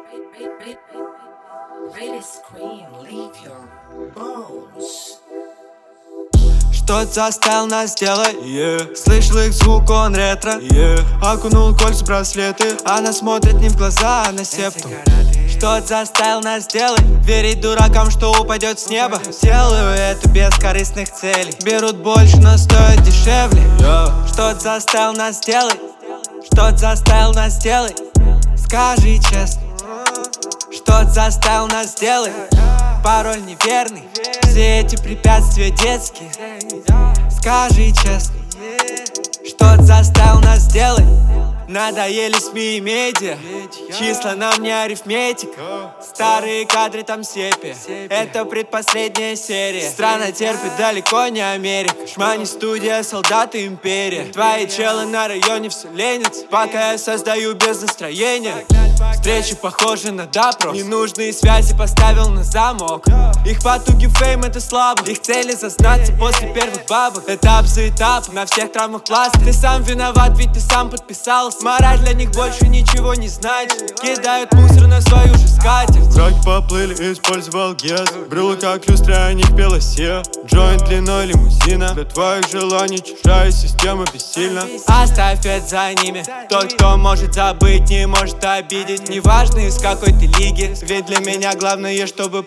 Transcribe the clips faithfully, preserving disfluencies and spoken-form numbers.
Что-то заставил нас сделать, yeah. Слышал их звук, он ретро, yeah. Окунул кольца, браслеты. Она смотрит не в глаза, а на септум. Что-то заставил нас сделать, верить дуракам, что упадет с неба. Делаю это без корыстных целей. Берут больше, но стоят дешевле, yeah. Что-то заставил нас сделать, что-то заставил нас сделать. Скажи честно, что-то заставил нас сделать. Пароль неверный, все эти препятствия детские. Скажи честно, что-то заставил нас сделать. Надоели СМИ и медиа, числа нам не арифметика. Старые кадры там сепия, это предпоследняя серия. Страна терпит, далеко не Америка. Шмани студия, солдаты империя. Твои челы на районе все ленятся, пока я создаю без настроения. Встречи похожи на допрос, ненужные связи поставил на замок. Их потуги фейм это слабо, их цели зазнаться после первых бабок. Этап за этапом, на всех травмах пласт. Ты сам виноват, ведь ты сам подписался. Мораль для них больше ничего не значит. Кидают мусор на свою же скатерть. Сроки поплыли, использовал гез. Брыло как люстра, а не в пелосе. Джойнт длиной лимузина. Для твоих желаний чужая система бессильна. Оставь это за ними. Тот, кто может забыть, не может обидеть. Неважно из какой ты лиги, ведь для меня главное, чтобы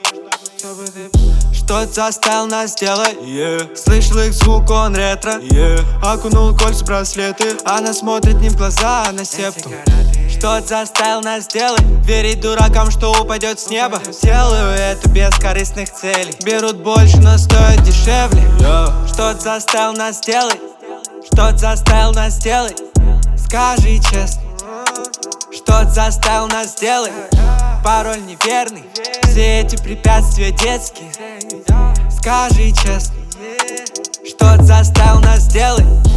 что-то заставил нас сделать, yeah. Слышал их звук, он ретро, yeah. Окунул кольца, браслеты. Она смотрит не в глаза, а на септум. Что-то заставил нас сделать, верить дуракам, что упадет с неба. Делаю это без корыстных целей. Берут больше, но стоят дешевле, yeah. Что-то заставил нас сделать, что-то заставил нас сделать. Скажи честно, что-то заставил нас сделать. Пароль неверный, все эти препятствия детские. Скажи честно, что-то заставил нас сделать.